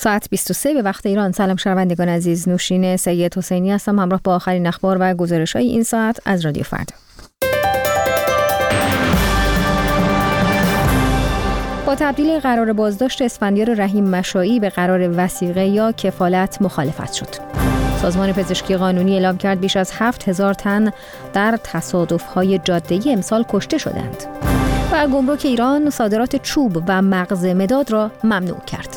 ساعت 23 به وقت ایران. سلام شنوندگان عزیز، نوشین سید حسینی هستم همراه با آخرین اخبار و گزارش‌های این ساعت از رادیو فردا. با تبدیل قرار بازداشت اسفندیار رحیم مشایی به قرار وثیقه یا کفالت مخالفت شد. سازمان پزشکی قانونی اعلام کرد بیش از 7000 تن در تصادف‌های جاده‌ای امسال کشته شدند. و گمرک ایران صادرات چوب و مغز مداد را ممنوع کرد.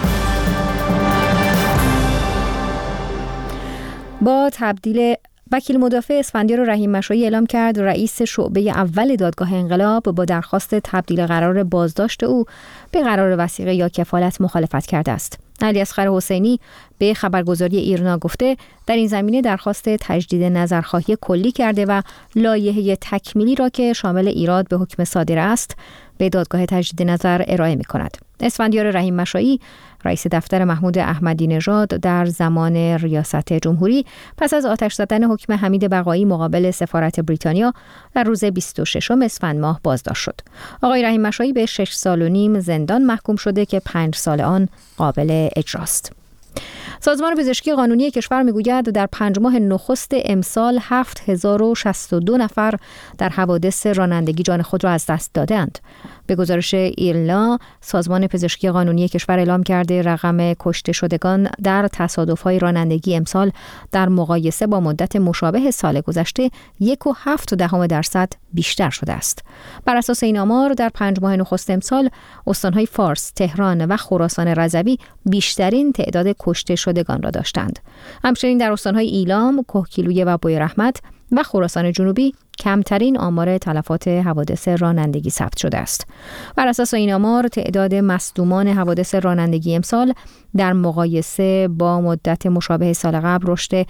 با تبدیل وکیل مدافع اسفندیار رحیم مشایی اعلام کرد رئیس شعبه اول دادگاه انقلاب با درخواست تبدیل قرار بازداشت او به قرار وثیقه یا کفالت مخالفت کرده است. علیاصغر حسینی به خبرگزاری ایرنا گفته در این زمینه درخواست تجدید نظرخواهی کلی کرده و لایحه تکمیلی را که شامل ایراد به حکم صادر است به دادگاه تجدید نظر ارائه می کند. اسفندیار رحیم مشایی رئیس دفتر محمود احمدی نژاد در زمان ریاست جمهوری پس از آتش زدن حکم حمید بقایی مقابل سفارت بریتانیا در روز 26 اسفند ماه بازداشت شد. آقای رحیم مشایی به 6 سال و نیم زندان محکوم شده که 5 سال آن قابل اجراست. سازمان پزشکی قانونی کشور میگوید در 5 ماه نخست امسال 7062 نفر در حوادث رانندگی جان خود را از دست دادند. به گزارش ایرنا، سازمان پزشکی قانونی کشور اعلام کرده رقم کشته شدگان در تصادف‌های رانندگی امسال در مقایسه با مدت مشابه سال گذشته 1.7% بیشتر شده است. بر اساس این آمار در 5 ماه نخست امسال استان‌های فارس، تهران و خراسان رضوی بیشترین تعداد کشته شدگان را داشتند. همچنین در استان‌های ایلام، کهگیلویه و بویراحمد و خراسان جنوبی کمترین آمار تلفات حوادث رانندگی ثبت شده است. بر اساس این آمار تعداد مصدومان حوادث رانندگی امسال در مقایسه با مدت مشابه سال قبل رشد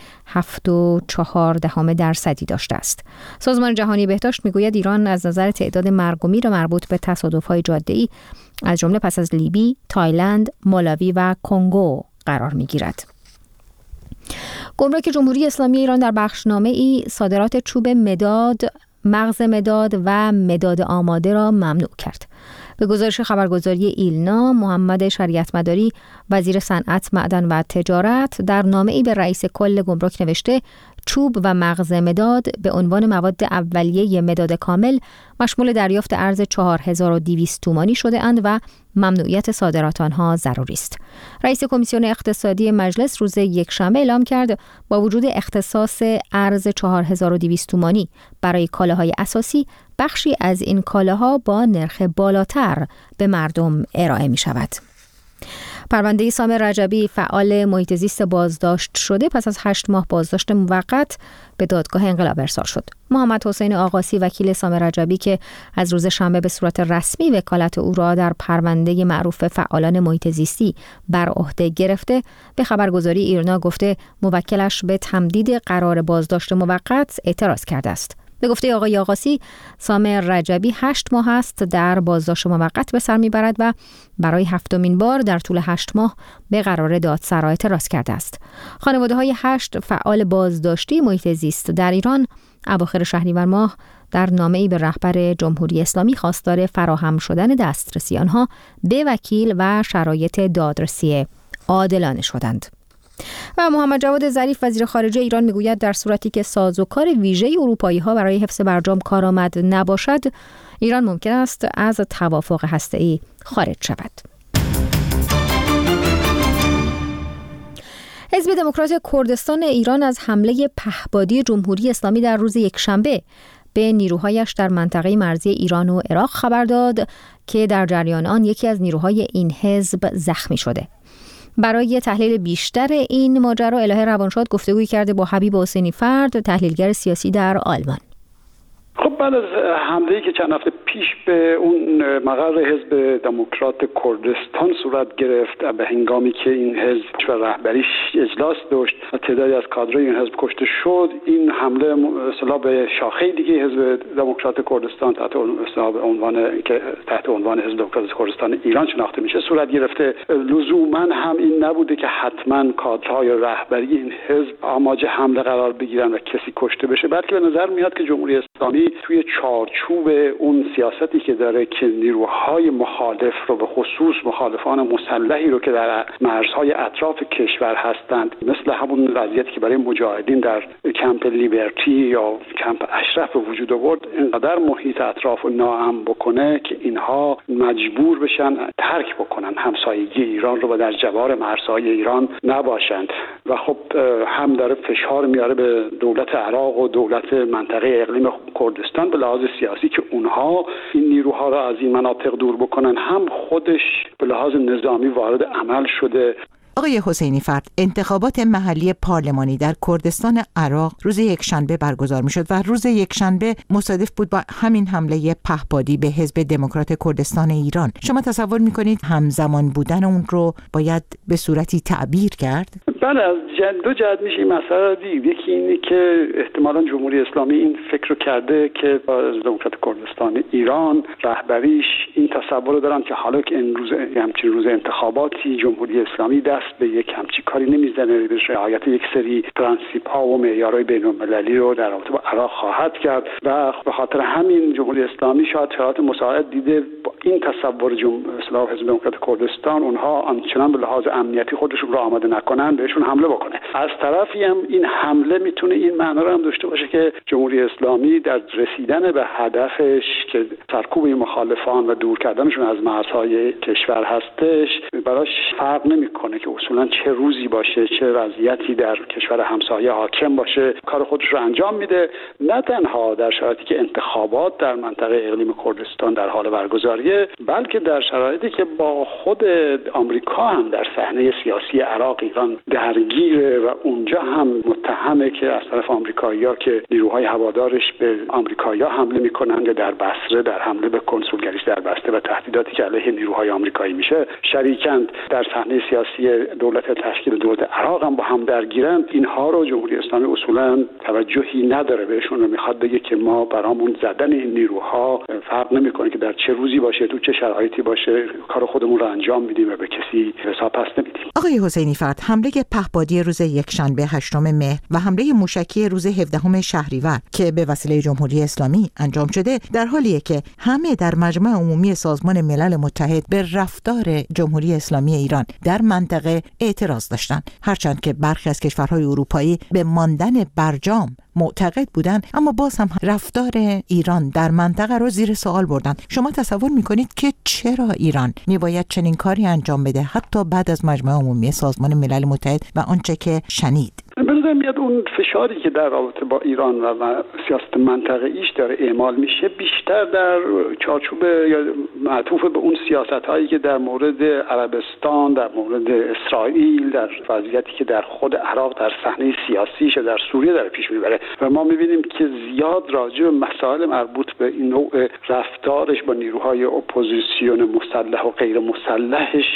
7.4% داشته است. سازمان جهانی بهداشت میگوید ایران از نظر تعداد مرگ و میر مربوط به تصادف‌های جاده‌ای از جمله پس از لیبی، تایلند، مالاوی و کنگو قرار می‌گیرد. گمرک جمهوری اسلامی ایران در بخشنامه‌ای صادرات چوب مداد، مغز مداد و مداد آماده را ممنوع کرد. به گزارش خبرگزاری ایلنا، محمد شریعت مداری وزیر صنعت، معدن و تجارت در نامه‌ای به رئیس کل گمرک نوشته چوب و مغز مداد به عنوان مواد اولیه مداد کامل مشمول دریافت ارز 4200 تومانی شده اند و ممنوعیت صادرات آنها ضروری است. رئیس کمیسیون اقتصادی مجلس روز یکشنبه اعلام کرد با وجود اختصاص ارز 4200 تومانی برای کالاهای اساسی، بخشی از این کالاها با نرخ بالاتر به مردم ارائه می شود. پرونده سامر رجبی فعال محیط زیست بازداشت شده پس از 8 ماه بازداشت موقت به دادگاه انقلاب ارسال شد. محمد حسین آقاسی وکیل سامر رجبی که از روز شنبه به صورت رسمی وکالت او را در پرونده معروف فعالان محیط زیستی بر عهده گرفته به خبرگزاری ایرنا گفته موکلش به تمدید قرار بازداشت موقت اعتراض کرده است. به گفته آقای آقاسی، سامر رجبی 8 ماه است در بازداشت موقت به سر میبرد و برای 7مین بار در طول 8 ماه به قرار دادسرا اعتراض کرده است. خانواده‌های 8 فعال بازداشتی محیط زیست در ایران اواخر شهریور ماه در نامه‌ای به رهبر جمهوری اسلامی خواستار فراهم شدن دسترسی آنها به وکیل و شرایط دادرسی عادلانه شدند. و محمد جواد ظریف وزیر خارجه ایران میگوید در صورتی که سازوکار ویژه اروپایی‌ها برای حفظ برجام کارآمد نباشد، ایران ممکن است از توافق هسته‌ای خارج شود. حزب دموکرات کردستان ایران از حمله پهپادی جمهوری اسلامی در روز یکشنبه به نیروهایش در منطقه مرزی ایران و عراق خبر داد که در جریان آن یکی از نیروهای این حزب زخمی شده. برای تحلیل بیشتر این ماجرا الهه روانشاد گفتگوی کرده با حبیب حسینی فرد، تحلیلگر سیاسی در آلمان. خب بعد از حمله‌ای که چند هفته پیش به اون مقر حزب دموکرات کردستان صورت گرفت به هنگامی که این حزب و رهبریش اجلاس داشت و تعدادی از کادرهای این حزب کشته شد، این حمله اصطلاح به شاخه دیگه حزب دموکرات کردستان تحت عنوان حزب دموکرات کردستان ایران شناخته میشه صورت گرفته. لزوما هم این نبوده که حتما کادرهای رهبری این حزب آماج حمله قرار بگیرن و کسی کشته بشه، بلکه به نظر میاد که جمهوری اسلامی اسلامی توی چارچوب اون سیاستی که داره که نیروهای مخالف رو، به خصوص مخالفان مسلحی رو که در مرزهای اطراف کشور هستند، مثل همون وضعیتی که برای مجاهدین در کمپ لیبرتی یا کمپ اشرف وجود آورد، اینقدر محیط اطراف رو ناامن بکنه که اینها مجبور بشن ترک بکنن همسایگی ایران رو و در جوار مرزهای ایران نباشند. و خب هم داره فشار میاره به دولت عراق و دولت منطقه اقلیم کردستان به لحاظ سیاسی که اونها این نیروها را از این مناطق دور بکنن، هم خودش به لحاظ نظامی وارد عمل شده. آقای حسینی فرد، انتخابات محلی پارلمانی در کردستان عراق روز یکشنبه برگزار میشد و روز یکشنبه مصادف بود با همین حمله پهپادی به حزب دموکرات کردستان ایران. شما تصور میکنید همزمان بودن اون رو باید به صورتی تعبیر کرد؟ بله، از دو جهت میشه این مسئله رو دید. یکی اینه که احتمالاً جمهوری اسلامی این فکر رو کرده که با دموکرات کردستان ایران رهبریش این تصور رو دارن که حالا که این روز همچین روز انتخاباتی جمهوری اسلامی دست به یک همچین کاری نمیزنه، به رعایت یک سری پرنسیپ ها و معیارهای بین‌المللی رو در رابطه با عراق خواهد کرد و به خاطر همین جمهوری اسلامی شاید شرایط مساعد دیده با این تصور اصلاح حزب دموکرات کردستان اونها آنچنان به لحاظ امنیتی خودشون رو آماده نکنن بهشون حمله بکنه. از طرفی هم این حمله میتونه این معنا رو هم داشته باشه که جمهوری اسلامی در رسیدن به هدفش که سرکوب مخالفان و دور کردنشون از مرزهای کشور هستش براش فرق نمیکنه که اصولا چه روزی باشه، چه وضعیتی در کشور همسایه حاکم باشه، کار خودش رو انجام میده. نه تنها در شرایطی که انتخابات در منطقه اقلیم کردستان در حال برگزاریه، بلکه در شرایطی که با خود آمریکا هم در صحنه سیاسی عراق ایران درگیره و اونجا هم متهمه که از طرف آمریکایی‌ها که نیروهای هوادارش به آمریکایی‌ها حمله میکنند، در بصره در حمله به کنسولگریش در بسته و تهدیداتی که علیه نیروهای آمریکایی میشه شریکند. در صحنه سیاسی دولت تشکیل دولت عراق هم با هم درگیرن. اینها رو جمهوری اسلامی اصولا توجهی نداره بهشون و میخواد بگه که ما برامون زدن این نیروها فرق نمیکنه که در چه روزی باشه، تو چه شرایطی باشه، کار خودمون رو انجام میدیم و به کسی حساب پس نمیدیم. آقای حسینی فرد، حمله پهپادی روز یکشنبه 8 مهر و حمله موشکی روز 17 شهریور که به وسیله جمهوری اسلامی انجام شده در حالیه که همه در مجمع عمومی سازمان ملل متحد به رفتار جمهوری اسلامی ایران در منطقه اعتراض داشتند، هرچند که برخی از کشورهای اروپایی به ماندن برجام معتقد بودند، اما باز هم رفتار ایران در منطقه رو زیر سوال بردند. شما تصور میکنید که چرا ایران میباید چنین کاری انجام بده حتی بعد از مجمع عمومی سازمان ملل متحد و آنچه که شنید؟ به نظر میاد اون فشاری که در رابطه با ایران و سیاست منطقه ایش داره اعمال میشه بیشتر در چارچوب یا معطوف به اون سیاست هایی که در مورد عربستان، در مورد اسرائیل، در وضعیتی که در خود عراق در صحنه سیاسیش در سوریه داره پیش میبره و ما میبینیم که زیاد راجع به مسائل مربوط به این نوع رفتارش با نیروهای اپوزیسیون مسلح و غیر مسلحش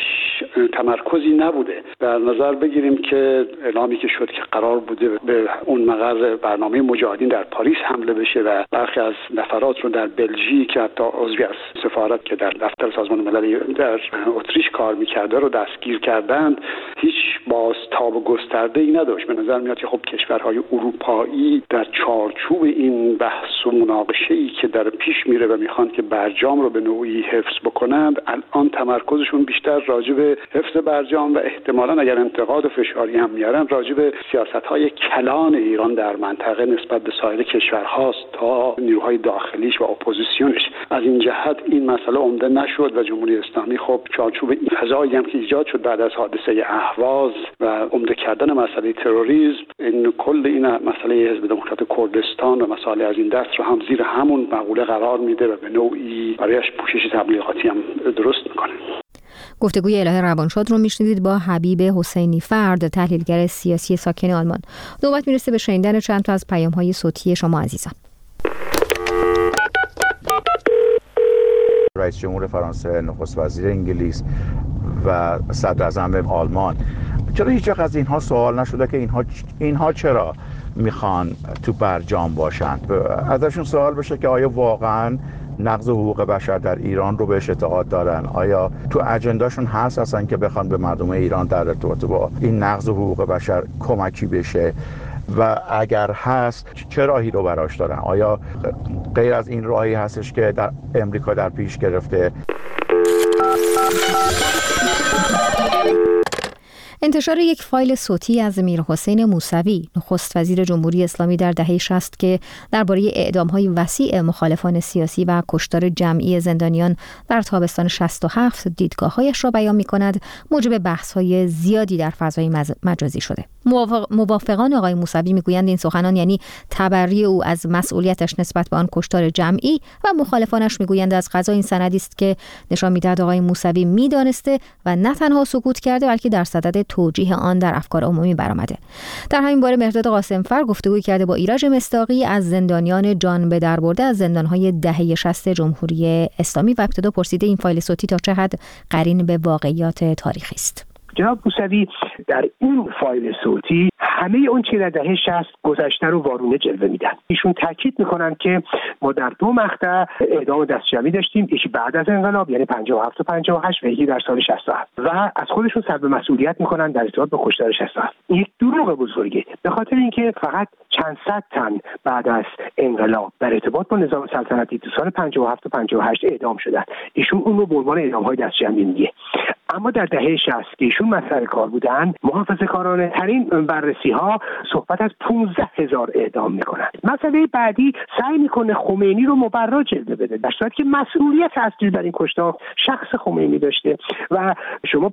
تمرکزی نبوده. در نظر بگیریم که اعلامی که شد که قرار بوده به اون مقر برنامه مجاهدین در پاریس حمله بشه و برخی از نفرات رو در بلژیک که حتی عضوی از سفارت که در دفتر سازمان ملل در اتریش کار میکرده رو دستگیر کردند، هیچ بازتاب گسترده‌ای نداشت. به نظر میاد که خب کشورهای اروپایی در چارچوب این بحث و مناقشه‌ای که در پیش میره و میخوان که برجام رو به نوعی حفظ بکنند، الان تمرکزشون بیشتر راجع به حفظ برجام و احتمالاً اگر انتقاد و فشاری هم میارن راجع به سیاست‌های کلان ایران در منطقه نسبت به سایر کشورهاست تا نیروهای داخلیش و اپوزیسیونش. از این جهت این مسئله عمده نشد و جمهوری اسلامی خب چارچوب این فضایی هم که ایجاد شد بعد از حادثه اهواز و عمده کردن مسئله تروریسم، این کل این مسئله حزب دموکرات کردستان و مسائل از این دست رو هم زیر همون مقوله قرار میده و به نوعی برایش پوشش تبلیغاتی هم درست میکنه. گفتگوی الهه روانشاد رو میشنیدید با حبیب حسینی فرد، تحلیلگر سیاسی ساکن آلمان. نوبت میرسه به شنیدن چند تا از پیام‌های صوتی شما عزیزان. رئیس جمهور فرانسه، نخست وزیر انگلیس و صدر اعظم آلمان، چرا هیچ وقت از اینها سوال نشده که اینها چرا میخوان تو برجام باشند؟ ازشون سوال بشه که آیا واقعاً نقض حقوق بشر در ایران رو بهش اعتقاد دارن؟ آیا تو اجنداشون هست اصلا که بخوان به مردم ایران در ارتباط با این نقض حقوق بشر کمکی بشه؟ و اگر هست چه راهی رو براش دارن؟ آیا غیر از این راهی هستش که در امریکا در پیش گرفته؟ انتشار یک فایل صوتی از میرحسین موسوی، نخست وزیر جمهوری اسلامی در دهه 60 که درباره اعدام‌های وسیع مخالفان سیاسی و کشتار جمعی زندانیان در تابستان 67 دیدگاه‌هایش را بیان می‌کند، موجب بحث‌های زیادی در فضای مجازی شده. موافقان آقای موسوی میگویند این سخنان یعنی تبری او از مسئولیتش نسبت به آن کشتار جمعی و مخالفانش میگویند از قضا این سندی است که نشان می‌دهد آقای موسوی می‌دانسته و نه تنها سکوت کرده بلکه در صدد توجیه آن در افکار عمومی برآمده. در همین باره مهرداد قاسمفر گفتگوی کرده با ایرج مصداقی از زندانیان جان به در برده از زندان‌های دهه 60 جمهوری اسلامی و ابتدا پرسیده این فایل صوتی تا چه حد قرین به واقعیات تاریخی است. جناب موسوی در این فایل صوتی همه اون چیز در دهه 60 گذشته رو وارونه جلوه میدن. ایشون تاکید میکنن که ما در 2 مقطع اعدام دستجمعی داشتیم، یکی بعد از انقلاب یعنی 57 و 58 و یکی در سال 67 و از خودشون سلب مسئولیت میکنن در ارتباط به کشتار 67. این یک دروغ بزرگه، به خاطر اینکه فقط چند صد تن بعد از انقلاب در ارتباط با نظام سلطنتی تو سال 57 و 58 اعدام شدن. ایشون اون رو به عنوان اعدام‌های دستجمعی میگه. اما در دهه 60 که ایشون مسئول کار بودن، محافظه‌کارانه ترین بررسی‌ها صحبت از 15,000 اعدام میکنن. مسئله بعدی سعی میکنه خمینی رو مبرا جلوه بده، در صورتی که مسئولیت اصلی در این کشتار شخص خمینی داشته و شما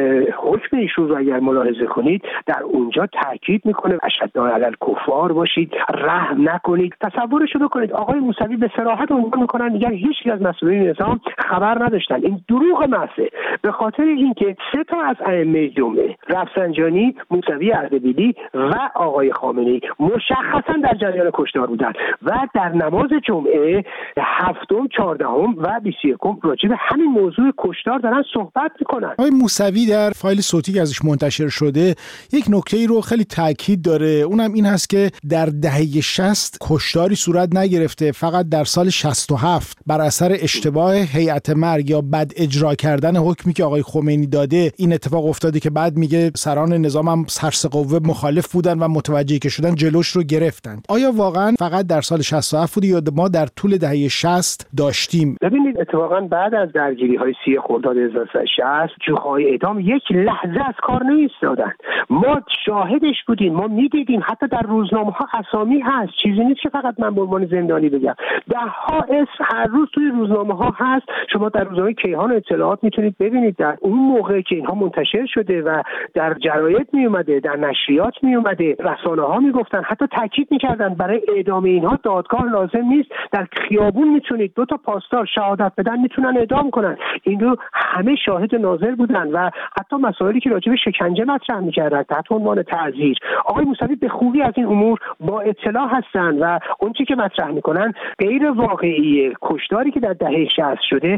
حکم ایشون رو اگر ملاحظه کنید در اونجا تاکید میکنه اشداء علی الکفار باشید، رحم نکنید. تصورش رو بکنید آقای موسوی به صراحت عنوان میکنن میگن هیچ یک از مسئولین نظام خبر نداشتن. این دروغ محضه، به خاطر اینکه 3 تا از ائمه جمعه رفسنجانی، موسوی اردبیلی و آقای خامنه‌ای مشخصا در جریان کشتار بودن و در نماز جمعه 7، 14 و 21 راجع به همین موضوع کشتار دارن صحبت میکنن. آقای موسوی در فایل صوتی که ازش منتشر شده یک نکته‌ای رو خیلی تاکید داره، اونم این هست که در دهه 60 کشتاری صورت نگرفته، فقط در سال 67 بر اثر اشتباه هیئت مرگ یا بد اجرا کردن حکمی که آقای خمینی داده این اتفاق افتاده که بعد میگه سران نظام هم سرس قوه مخالف بودن و متوجه که شدن جلوش رو گرفتند. آیا واقعا فقط در سال 67 بوده یا ما در طول دهه 60 داشتیم؟ ببینید اتفاقا بعد از درگیری‌های 30 خرداد 1360 جوخه‌های اعدام یک لحظه از کار نایستادن. ما شاهدش بودیم، ما میدیدیم، حتی در روزنامه‌ها اسامی هست، چیزی نیست که فقط من به عنوان زندانی بگم. ده‌ها اسم هر روز توی روزنامه‌ها هست. شما در روزنامه کیهان اطلاعات میتونید ببینید در اون موقع که اینها منتشر شده و در جراید می اومده، در نشریات می اومده، رسانه‌ها میگفتن، حتی تاکید میکردن برای اعدام اینها دادگاه لازم نیست، در خیابون میتونید 2 تا پاسدار شهادت بدن میتونن اعدام کنن. این رو همه شاهد ناظر بودن و حتی مسائلی که راجع به شکنجه مطرح میکردن تحت عنوان تعزیر. آقای موسوی به خوبی از این امور با اطلاع هستن و اون چیزی که مطرح میکنن غیر واقعیه. کشتاری که در دهه 60 شده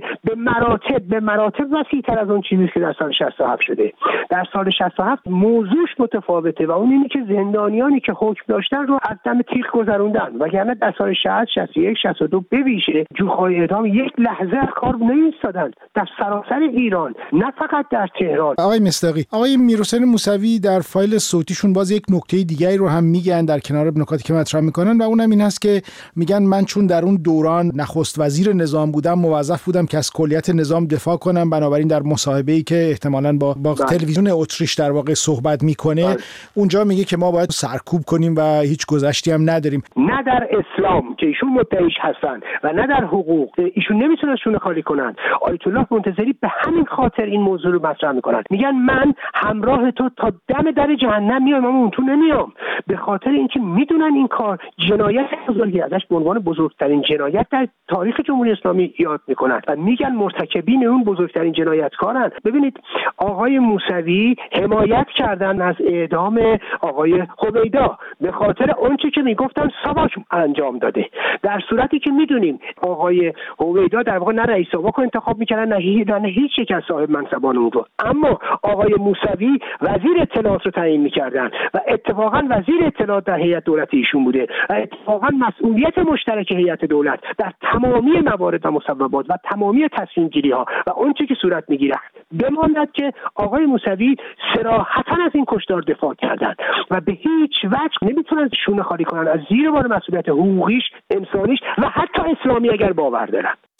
به مراتب وسیع‌تر از اون چیزی که در سال 67 شده. در سال 67 موضوعش متفاوته و اون اینه که زندانیانی که حکم داشتن رو از دم تیغ گذروندن، وگرنه در سال 60، 61، 62 به ویژه جوخه‌های اعدام یک لحظه از کار نایستادند در سراسر ایران، نه فقط در تهران. آقای مصداقی، آقای میرحسین موسوی در فایل صوتیشون باز یک نکته دیگری رو هم میگن در کنار نکاتی که مطرح میکنن و اونم این هست که میگن من چون در اون دوران نخست وزیر نظام بودم موظف بودم که از کلیت نظام دفاع کنم، بنابراین در مصاحبه‌ای که احتمالاً با تلویزیون اتریش در واقع صحبت میکنه اونجا میگه که ما باید سرکوب کنیم و هیچ گذشتی هم نداریم. نه در اسلام که ایشون مدعیش هستن و نه در حقوق ایشون نمیتونن شونه خالی کنن. آیت الله منتظری به همین خاطر این موضوع رو مطرح میکنن، میگن من همراه تو تا دم در جهنم میام اما اون تو نمیام، به خاطر اینکه میدونن این کار جنایت بزرگی ازش به عنوان بزرگترین جنایت در تاریخ جمهوری اسلامی یاد میکنن و میگن مرتکبین اون بزرگترین جنایتکارن. ببینید آقای موسوی حمایت کردن از اعدام آقای هویدا به خاطر اونچه که میگفتن ساواک انجام داده، در صورتی که میدونیم آقای هویدا در واقع نه رئیس ساواک انتخاب میکردن نه هیچ یک از صاحب منصبان اون رو، اما آقای موسوی وزیر اطلاعات رو تعیین میکردن و اتفاقا وزیر اطلاعات در هیئت دولتی ایشون بوده و اتفاقا مسئولیت مشترک هیئت دولت در تمامی موارد و مصوبات و تمامی تصمیم گیری ها و اونچه که صورت میگیره بماند که آقای موسوی صراحتاً از این کشتار دفاع کردن و به هیچ وجه نمیتونن شونه خالی کنن از زیر بار مسئولیت حقوقیش، انسانیش و حتی اسلامی اگر باور دارن.